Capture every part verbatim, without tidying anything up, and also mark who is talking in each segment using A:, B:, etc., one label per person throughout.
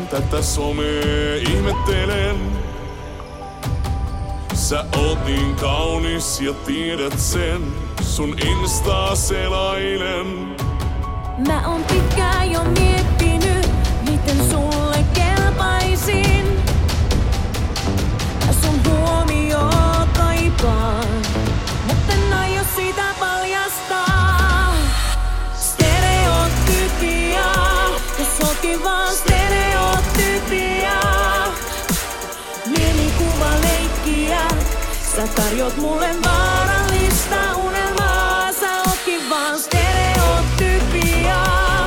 A: tätä somea ihmettelen. Sä oot niin kaunis ja tiedät sen, sun Instaa selailen.
B: Mä oon pitkään jo miettinyt, miten sulle kelpaisin. Sun huomioo kaipaan, mutta en aio sitä paljastaa. Stereotypia, jos ootkin vaan stereotypia. Mielikuvaleikkiä, sä tarjot mulle vaarallista unelmaa. Sä ootkin vaan stereotypia,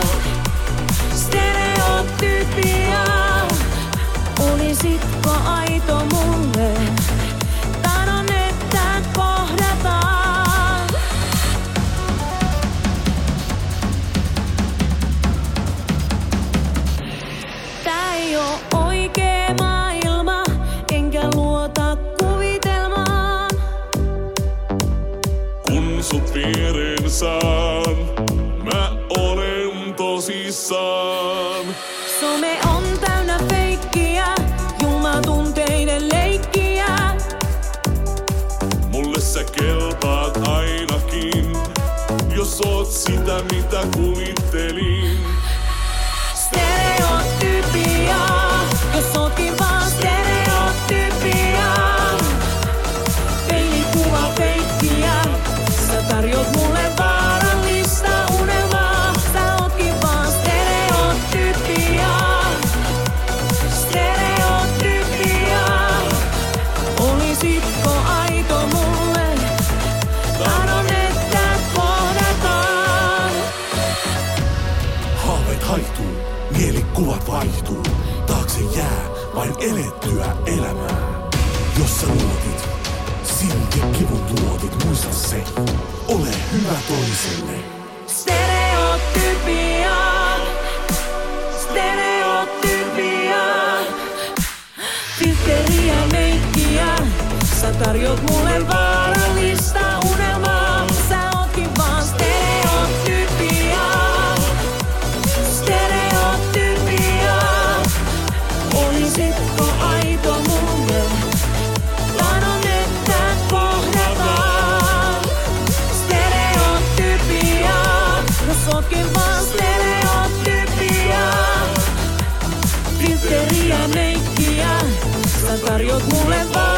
B: stereotypia. Olisitko aito mulle? Tahdon, että kohdataan. Tää ei oo oikee maailma, enkä luota kuvitelmaan.
A: Kun sut viereen saan, mä olen tosissaan.
B: Some on täynnä feikkiä, julmatunteiden leikkiä.
A: Mulle sä kelpaat ainakin, jos oot sitä mitä kuvittelin.
B: Stereotypia, jos ootkin vaan stereotypia. Peilikuva feikkiä, sä tarjot mulle vaarallista unelmaa. Sä ootkin vaan stereotypia, stereotypia. Olisitko aito mulle? Tahdon, että kohdataan.
C: Haaveet haihtuu, mielikuvat vaihtuu. Taakse jää vain elettyä elämää. Jos sä luotit, silti kivun tuotit, muista se. Ole hyvä toiselle.
B: Stereotypia, stereotypia. Filtteriä meikkiä, sä tarjot mulle vaarallista unelmaa. Sä ootkin vaan stereotypia, stereotypia. Olisitko aito mulle? Tahdon, että kohdataan. Stereotypia, jos ootkin vaan stereotypia. Filtteriä meikkiä, sä tarjot mulle vaan